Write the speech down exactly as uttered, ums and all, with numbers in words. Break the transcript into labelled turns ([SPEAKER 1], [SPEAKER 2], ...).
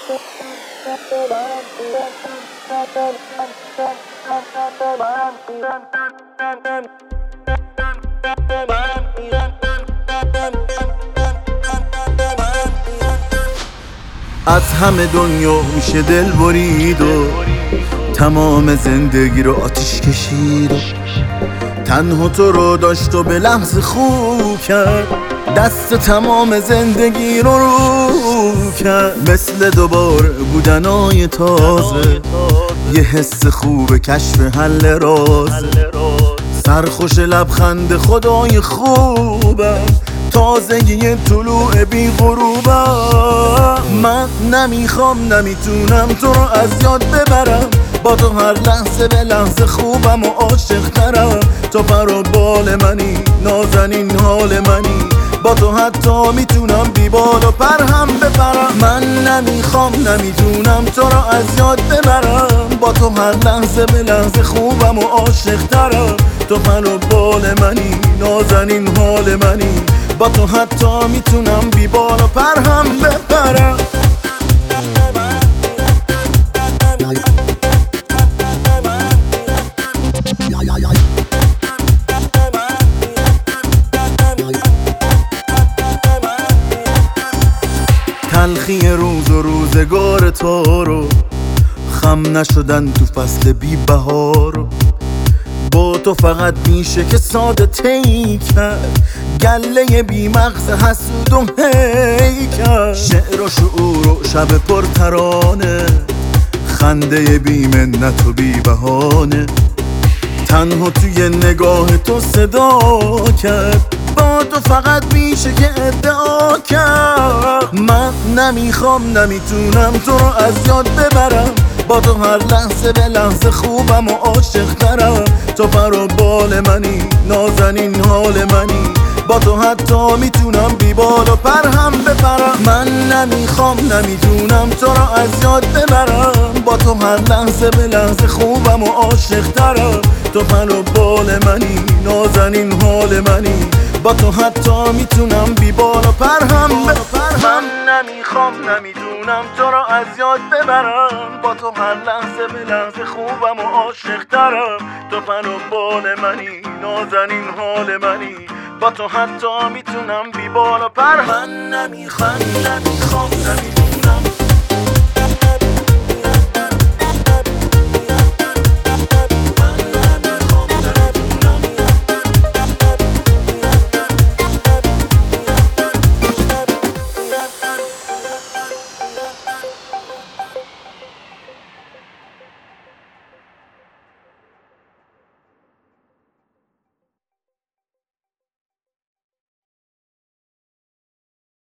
[SPEAKER 1] از همه دنیا میشه دل برید و تمام زندگی رو آتیش کشید و تنها تو رو داشت و به لحظه خوب کرد، دست تمام زندگی رو رو کرد. مثل دوباره بودنای تازه، یه حس خوب کشف حل رازه، سرخوش لبخند خدای خوبم، تازگی طلوع بی غروبم. من نمیخوام نمیتونم تو رو از یاد ببرم، با تو هر لحظه به لحظه خوبم و عاشق ترم. تو پر و بال منی، نازنین حال منی، با تو حتی میتونم بی بال و پر هم بپرم. من نمیخوام نمیتونم تو رو از یاد ببرم، با تو هر لحظه به لحظه خوبم و عاشق ترم. تو پر و بال منی، نازنین حال منی، با تو حتی میتونم بی بال و پر هم بپرم. تلخی روز و روزگار تو رو، خم نشدن تو فصل بی بهار، با تو فقط میشه که ساده تی کرد، گله بی مغز حسود و هی کرد. شعر و شعور و شب پر ترانه، خنده بی منت و بی بهانه، تنها توی نگاه تو صدا کرد، با تو فقط میشه که ادعا کرد. من نمیخوام نمیتونم تو رو از یاد ببرم، با تو هر لحظه به لحظه خوبم و عاشق ترم. تو پر و بال منی، نازنین حال منی، با تو حتی میتونم بی بال و پر هم بپرم. من نمیخوام نمیتونم تو رو از یاد ببرم، با تو هر لحظه به لحظه خوبم و عاشق ترم. تو پر و بال منی، نازنین حال منی، با تو حتی میتونم بی بال و پر هم بپرم. من نمیخوام نمیدونم تو رو از یاد ببرم، با تو هر لحظه به لحظه خوبم و عاشق ترم. تو پر و بال منی، نازنین حال منی، با تو حتی میتونم بی بال و پر. من نمیخوام نمیخوام نمیدونم